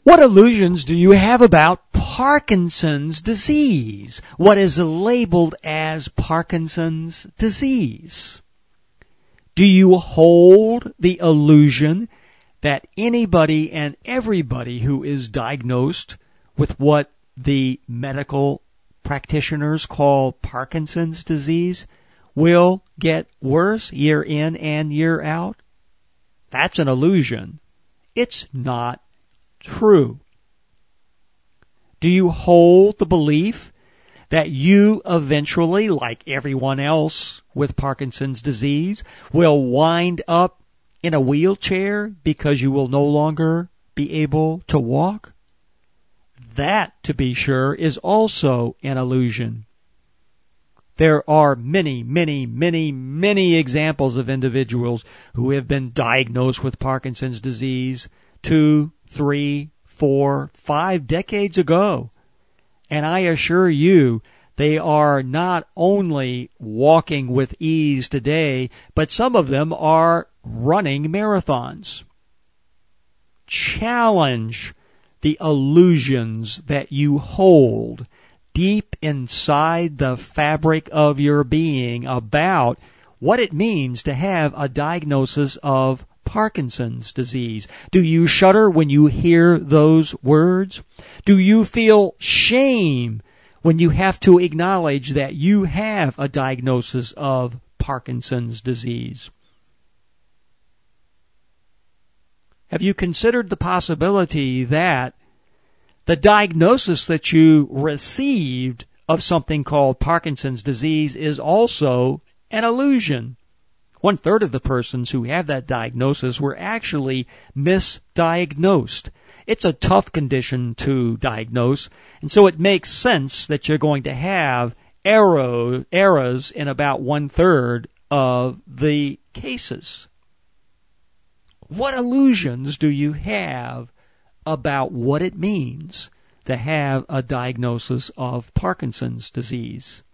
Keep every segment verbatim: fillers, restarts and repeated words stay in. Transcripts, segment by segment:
What illusions do you have about Parkinson's disease? What is labeled as Parkinson's disease? Do you hold the illusion that anybody and everybody who is diagnosed with what the medical practitioners call Parkinson's disease will get worse year in and year out? That's an illusion. It's not true. Do you hold the belief that you eventually, like everyone else with Parkinson's disease, will wind up in a wheelchair because you will no longer be able to walk? That, to be sure, is also an illusion. There are many, many, many, many examples of individuals who have been diagnosed with Parkinson's disease two, three, four, five decades ago. And I assure you, they are not only walking with ease today, but some of them are running marathons. Challenge the illusions that you hold deep inside the fabric of your being about what it means to have a diagnosis of Parkinson's disease. Do you shudder when you hear those words? Do you feel shame when you have to acknowledge that you have a diagnosis of Parkinson's disease? Have you considered the possibility that the diagnosis that you received of something called Parkinson's disease is also an illusion? One third of the persons who have that diagnosis were actually misdiagnosed. It's a tough condition to diagnose, and so it makes sense that you're going to have error, errors in about one third of the cases. What illusions do you have about what it means to have a diagnosis of Parkinson's disease?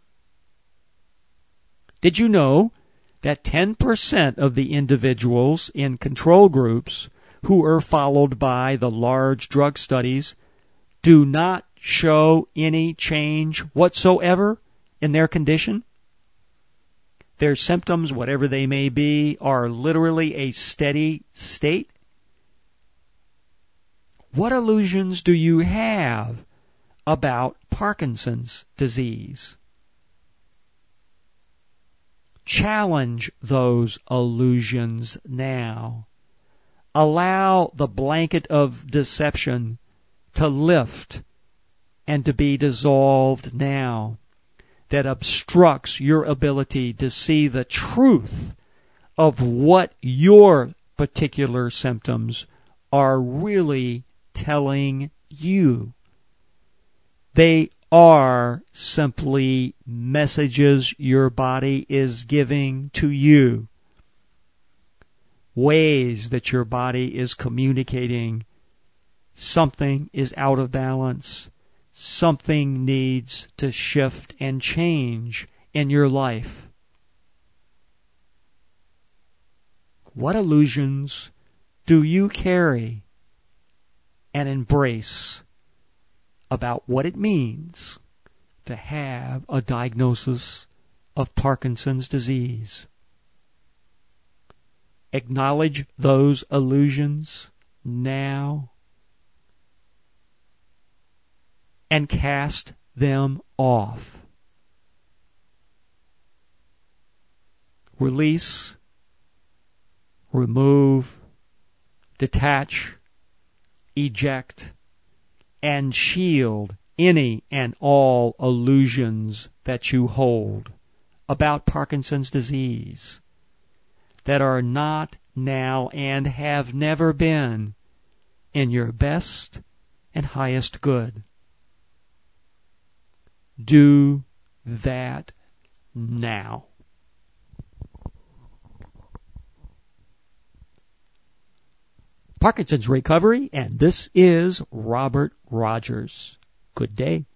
Did you know that ten percent of the individuals in control groups who are followed by the large drug studies do not show any change whatsoever in their condition? Their symptoms, whatever they may be, are literally a steady state. What illusions do you have about Parkinson's disease? Challenge those illusions now. Allow the blanket of deception to lift and to be dissolved now that obstructs your ability to see the truth of what your particular symptoms are really telling you. They are simply messages your body is giving to you. Ways that your body is communicating something is out of balance. Something needs to shift and change in your life. What illusions do you carry and embrace about what it means to have a diagnosis of Parkinson's disease? Acknowledge those illusions now and cast them off. Release, remove, detach, eject, and shield any and all illusions that you hold about Parkinson's disease that are not now and have never been in your best and highest good. Do that now. Parkinson's Recovery, and this is Robert Rogers. Good day.